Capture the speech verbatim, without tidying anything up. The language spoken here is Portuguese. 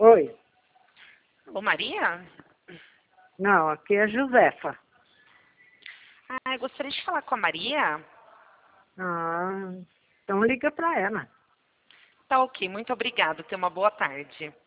Oi. Ô, Maria? Não, aqui é Josefa. Ah, eu gostaria de falar com a Maria. Ah, então liga para ela. Tá ok, muito obrigada. Tenha uma boa tarde.